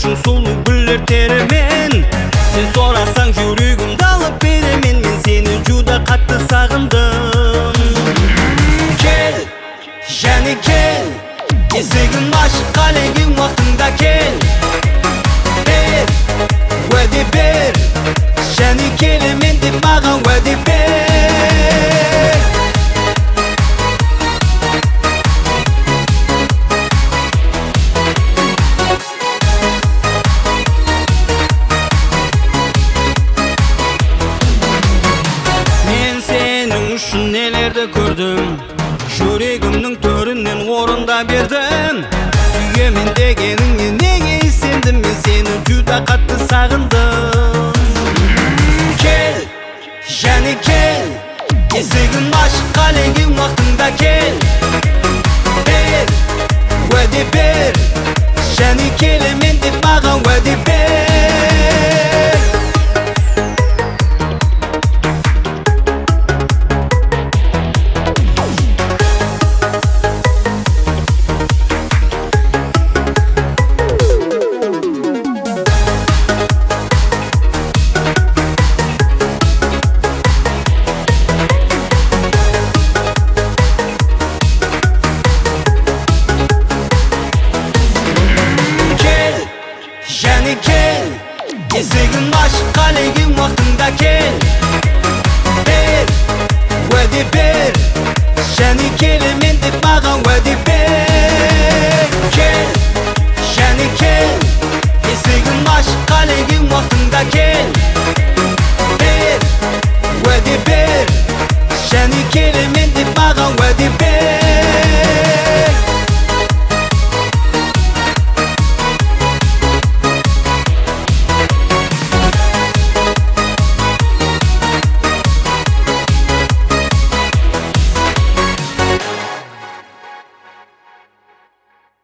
Açың сұлу гүлдер теремен. Сен сорасаң жүрегімді алып беремен. Мен сені juda қатты сағындым. Кел, және кел, есігім ашық, қалеген уақытыңда кел. Бер, уәде бер, және келемін деп маған уәде бер. Мен сенің үшін нелерді көрдім, жүрегімнің төрінен орында бердім. Сүйемін дегеніңе неге сендім, мен сені juda қатты сағындым. Кел, және кел, есігім ашық, қалеген уақытыңда кел. Бер, уәде бер, және келемін деп маған уәде бер. Және кел, есігім ашық, қалеген уақытыңда кел. Бер, уәде бер, және келемін деп маған